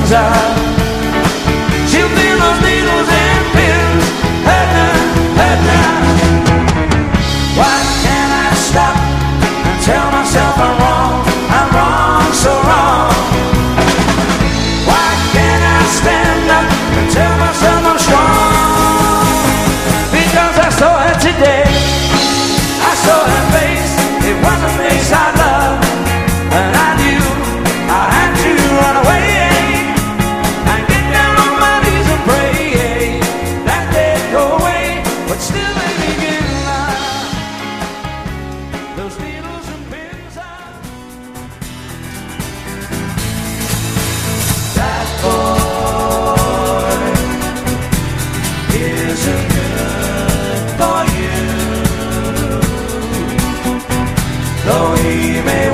pins are. She'll feel those needles and pins. Head down, head down. Why can't I stop and tell myself I'm wrong, so wrong? Why can't I stand up and tell myself I'm strong? Because I saw her today, I saw her face, it was a face I loved, and I knew I had to run away and get down on my knees and pray that they'd go away, but still they begin now. Those needles and pins are. That boy isn't good for you, though he may